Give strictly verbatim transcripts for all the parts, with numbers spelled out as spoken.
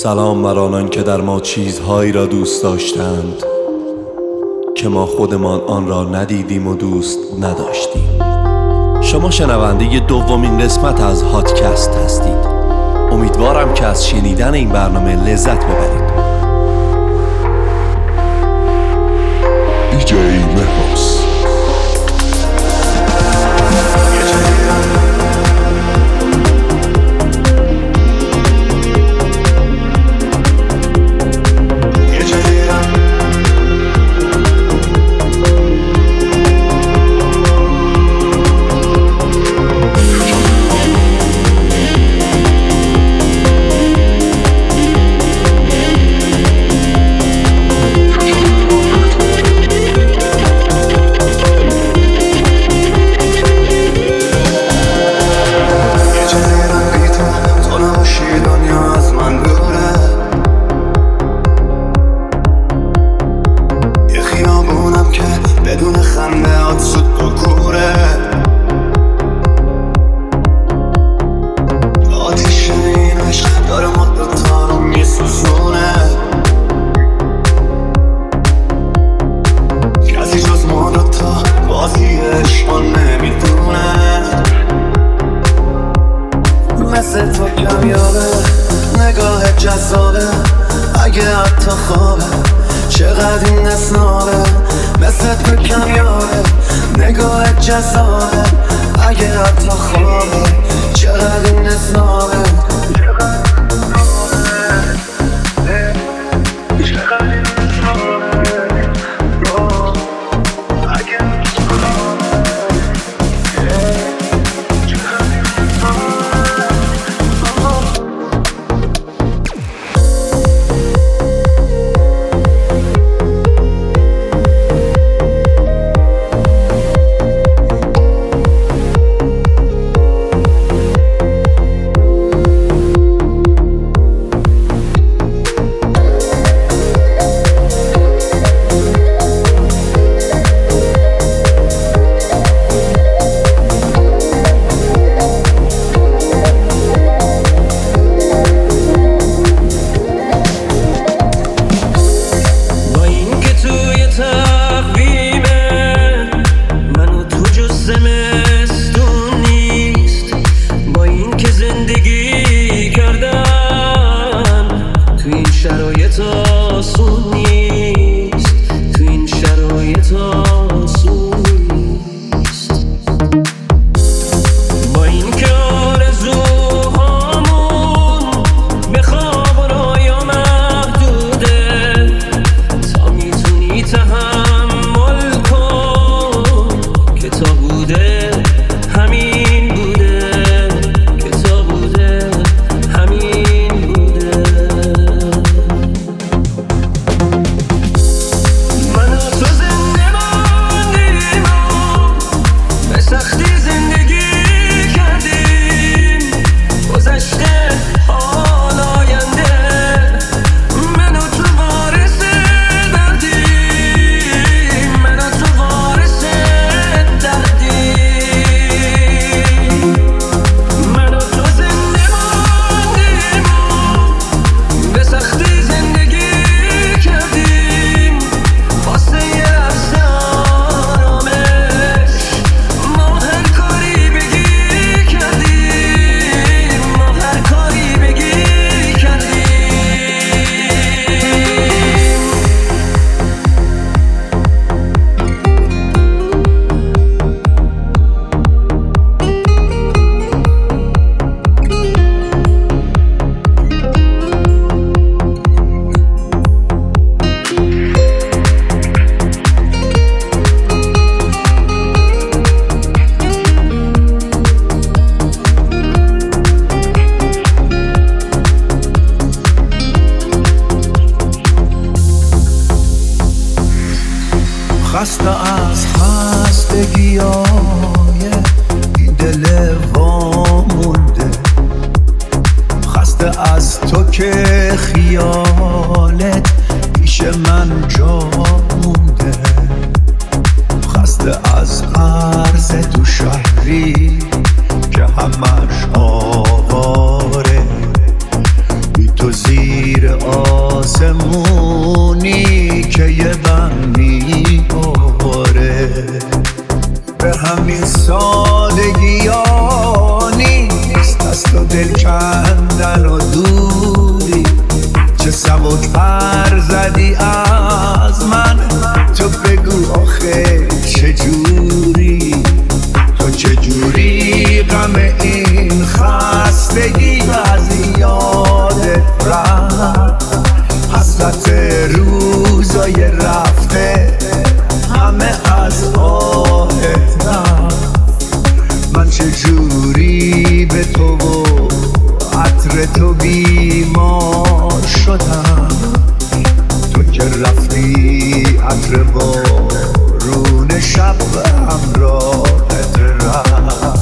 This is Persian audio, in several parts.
سلام بر آنان که در ما چیزهایی را دوست داشتند که ما خودمان آن را ندیدیم و دوست نداشتیم. شما شنونده دومین قسمت از هاتکست هستید. امیدوارم که از شنیدن این برنامه لذت ببرید. دیجی مهراس. مثل تو کمیابه نگاه جذابه اگه حتی خوابه چقدر این اسنابه. مثل تو کمیابه نگاه جذابه اگه حتی خوابه چقدر این اسنابه. خسته از خستگی های این دل وامونده، خسته از تو که خیالت پیش من جا مونده، خسته از قرض تو شهری که همش آواره بی تو زیر همین سادگی ها نیست، از تو دل کندن و دوری. چه سبک پر زدی از من، تو بگو آخه چجوری، تو چجوری غم این خستگی از یادت رفت. حسرت روزای رفته همه از آهت رفت. من چجوری به تو و عطر تو بیمار شدم، تو که رفتی عطر بارون شب همراهت رفت.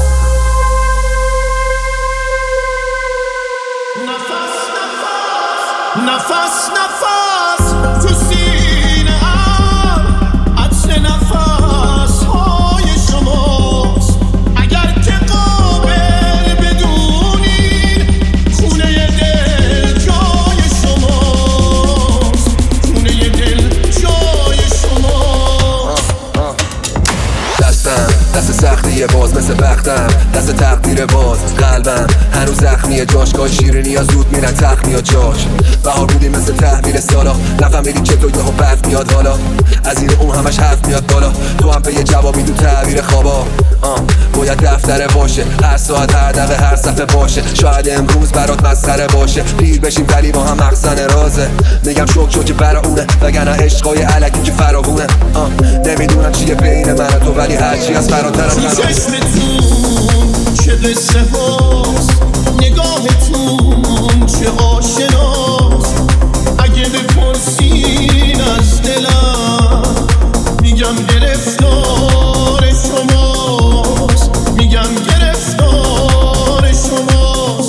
نفس نفس تو سینه ام، عطر نفس های شماست. اگر که قابل بدونین خونه دل جای شماست، خونه دل جای شماست. دستم دست سختیه باز مثل بختم، دست تقدیر باز قلبم هنوز زخمیه، جاشگاه شیرینی یا زود میرن تخمی یا جاش. بهار بودی مثل تحویل سالا، نفهمیدی که تو یهو برف میاد حالا، از این اون همش حرف میاد بالا. تو هم به یه جوابی تو تعبیر خوابا، آه باید دفتره باشه، هر ساعت هر دقیقه هر صفحه باشه. شاید امروز برات مسخره باشه، پیر بشیم ولی با هم مخزن رازه. میگم شوک شوک برا اونه، وگرنه عشقای علکی که فراوونه. آه نمیدونم چیه بین من و تو، ولی هرچی از فراترم تو چشمتون چه قصه هاست، نگاهتون چه آشناست. اگه بپرسین از دلم میگم گرفتار شماست، میگم گرفتار شماست.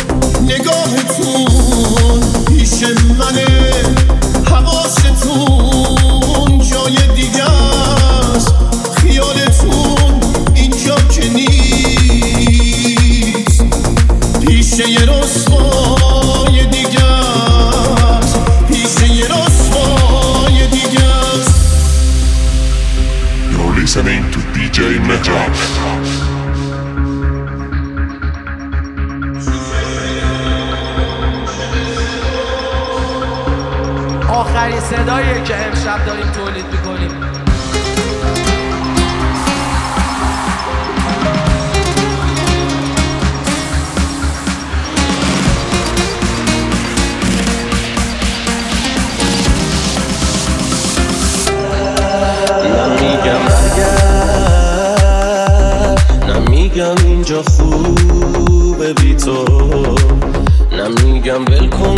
نگاهتون پیش منه، حواستون جای دیگه است، خیالتون اینجا که نیست، پیش یه رسوای دیگه است، پیش یه رسوای دیگه است. You're listening to دی جی Metal. آخرین صداییه که امشب داریم تولید میکنیم. نمیگم اگر، نمیگم اینجا خوبه بی تو، نمیگم ولکن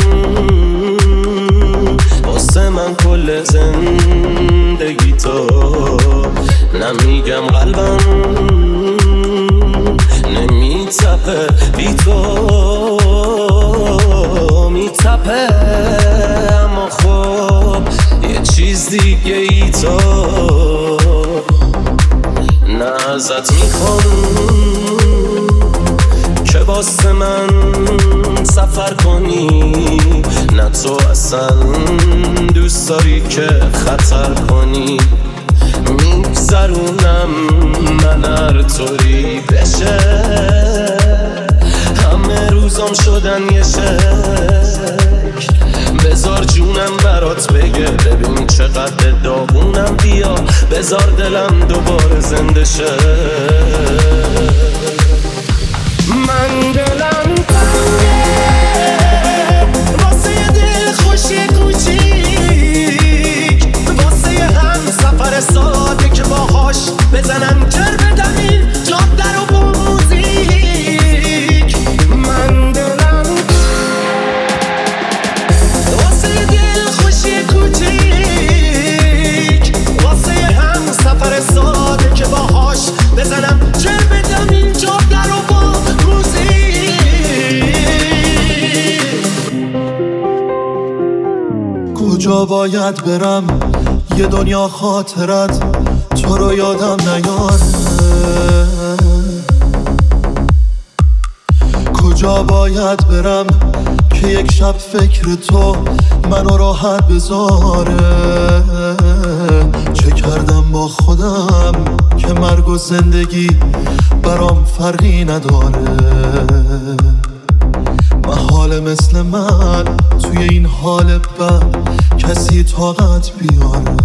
واسه من کل زندگی تو، نمیگم قلبم نمیتپه بی تو، میتپه اما خب یه چیز دیگه ای تو. نه ازت میخوام که واسه من سفر کنی، نه تو اصلا دوست داری که خطر کنی. میگذرونم من هر طوری بشه، همه روزام شدن یه شکل. بذار جونم برات بگه ببین چقدر داغونم، بیا بذار دلم دوباره زنده شه. من دلم تنگه واسه یه دل خوشی کوچیک، واسه یه هم سفر ساده که باهاش بزنم جر بدم این جاده رو با موزیک. من دلم واسه یه دل خوشی کوچیک، واسه یه هم سفر ساده که باهاش بزنم جر بدم این جاده رو با کجا باید برم یه دنیا خاطرت تو رو یادم نیاره، کجا باید برم که یک شب فکر تو منو راحت بذاره. چه کردم با خودم که مرگ و زندگی برام فرقی نداره. محال مثل من توی این حال بد کسی طاقت بیاره.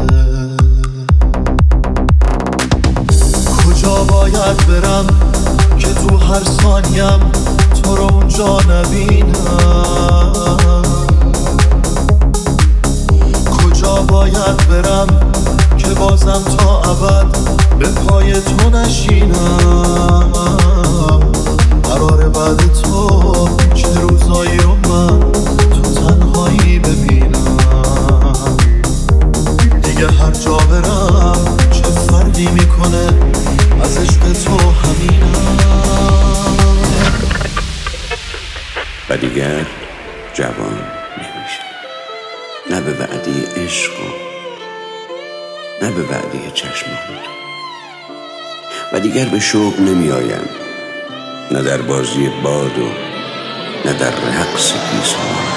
کجا باید برم که تو هر ثانیم تو رو اونجا نبینم؟ کجا باید برم که بازم تا ابد به پای تو نشینم؟ قراره بعد تو چه روزایی رو من تو تنهایی ببینم؟ دیگه هر جا برم چه فرقی میکنه از عشق تو همینم. و دیگر جوان نمیشه، نه به وعده عشق نه به وعده چشمان، و دیگر به شوق نمی آیم، نه در بازی باد و نه در رقص پیسان.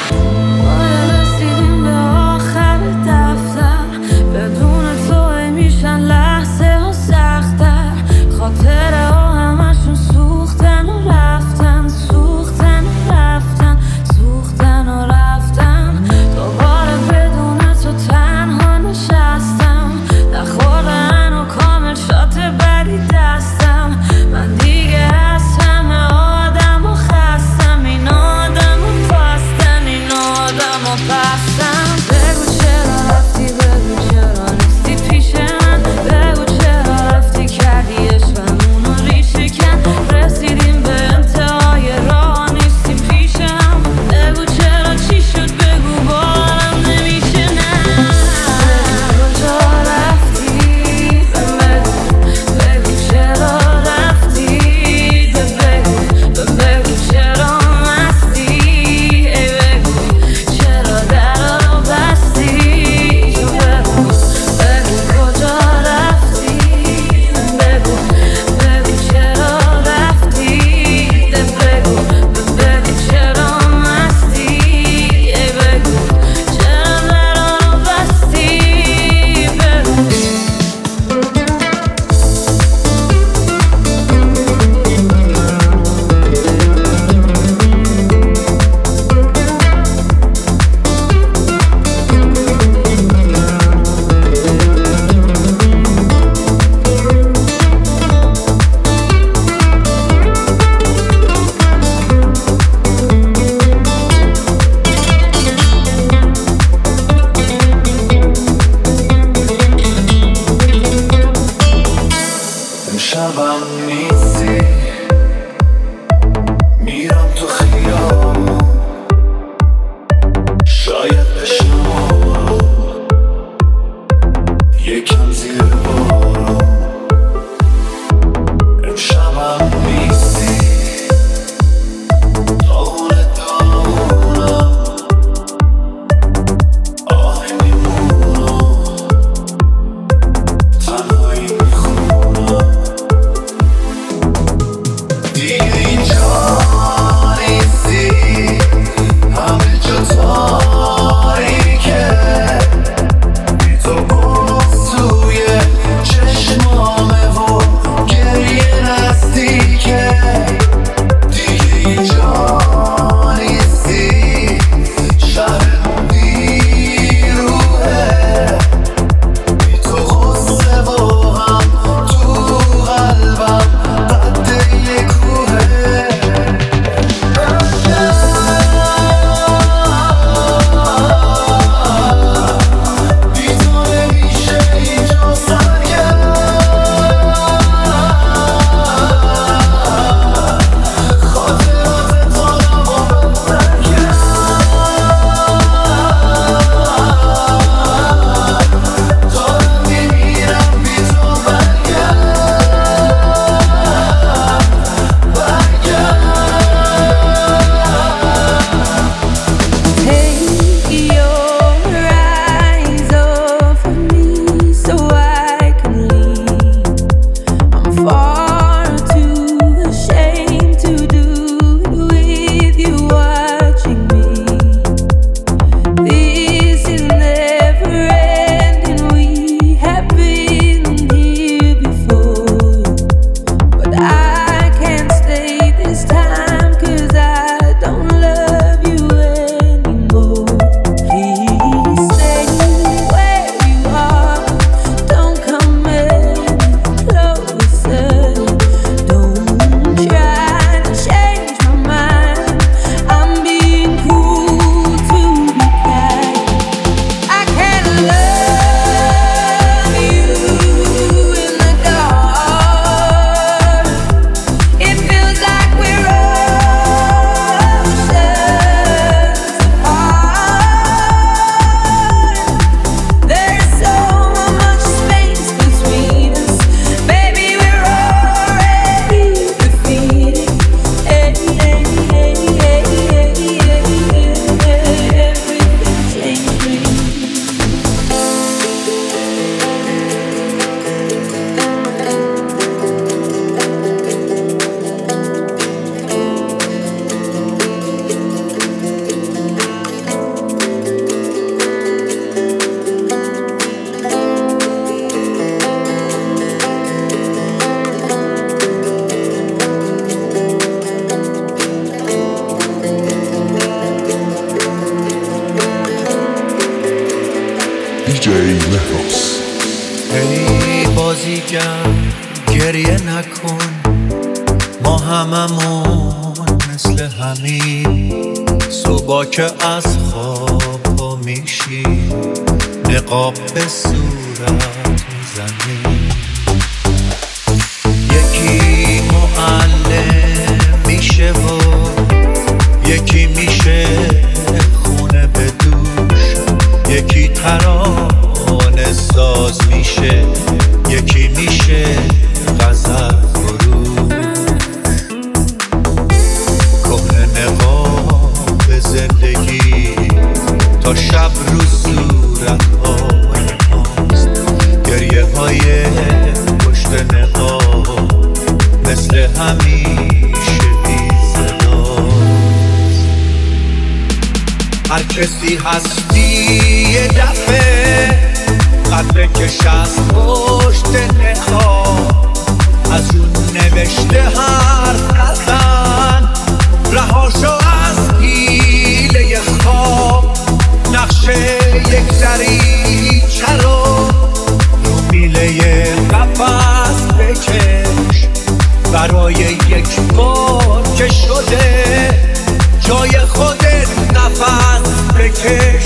رسیدیم به آخر دفتر، بدون تو میشن لحظه ها سختر. خاطره ها همشون سوختن و رفتن، سوختن و رفتن، سوختن و رفتن. دوباره بدون تو تنها نشستم، نخوردن و کامل شات بدی دستم. من دیگه از همه آدم و خستم، این آدم و پستن، این آدم و پستم. بگو چرا رفتی، بگو چرا نیستی پیش من، بگو چرا رفتی کردی عشقمون رو ریشه کن. رسیدیم به انتهای راه نیستیم پیش هم، بگو چرا چی شد، بگو بارم نمیشه. نه کجا رفتی، بگو بگو چرا رفتی، بگو بگو چرا مستی، ای بگو چرا درا رو بستی. بگو بگو کجا رفتی، بگو بگو چرا رفتی، بگو بگو چرا مستی، ای بگو چرا درا رو بستی. بگو امشبم نیستی، میرم تو خیابون، شاید بشم یکم زیر بارون. امشبم نیستی، داغونه داغونم، آهی میمونم، تنهایی میخونم. تنفس. ای بازیگر گریه نکن، ما هممون مثل همین صبح که از خواب پا میشی نقاب به صورت میزنی. یکی معلم میشه و یکی میشه خونه به دوش، یکی ترانه ساز میشه، یکی میشه غزل فروش. کهنه نقاب زندگی تا شب رو صورت های ماست، گریه های پشت نقاب مثل همیشه بی صداست. هر کسی هستی یه دفعه قدر کش از پشت نقاب، از اون نوشته حرف نزن، رهاشو از حیله خواب. نقشه یک دریچه رو رو میله قفس بکش، برای یک بار که شده جای خودت نفس بکش.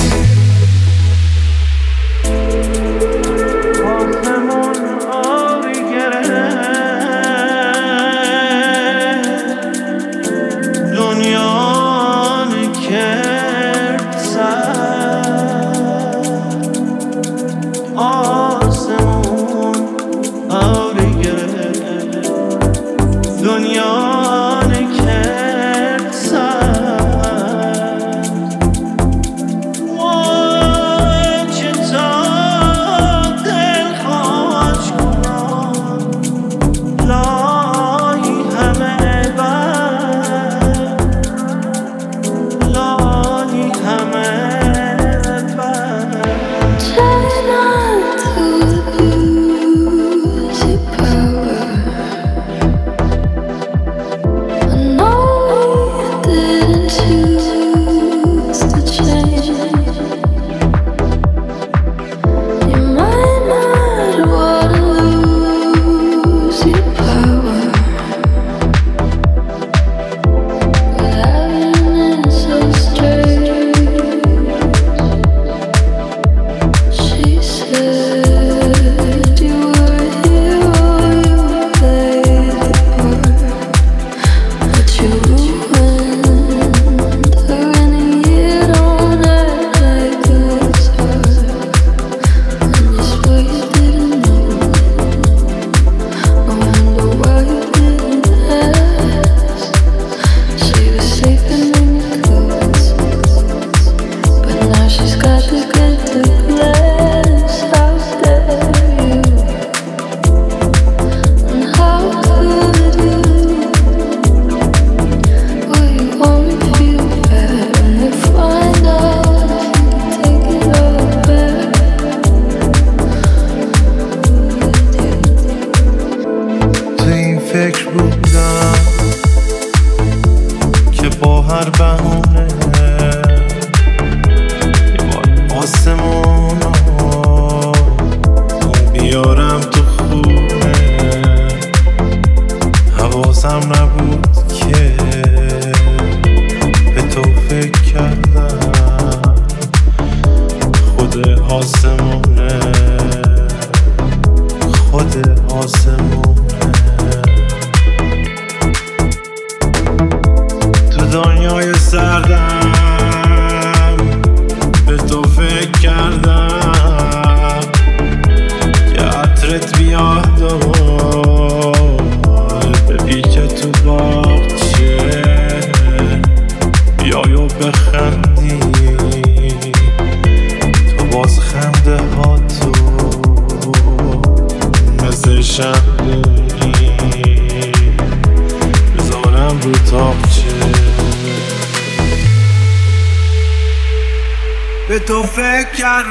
به تو فکر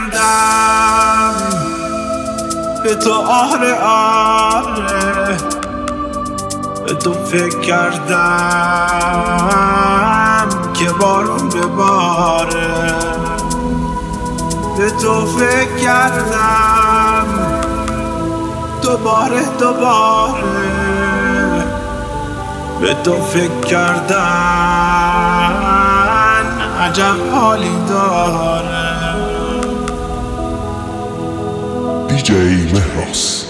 کردم، به تو آره آره، به تو فکر کردم که بارون بباره. به تو فکر کردم دوباره دوباره به تو فکر کردن عجب حالی داره. دی جی مهراز.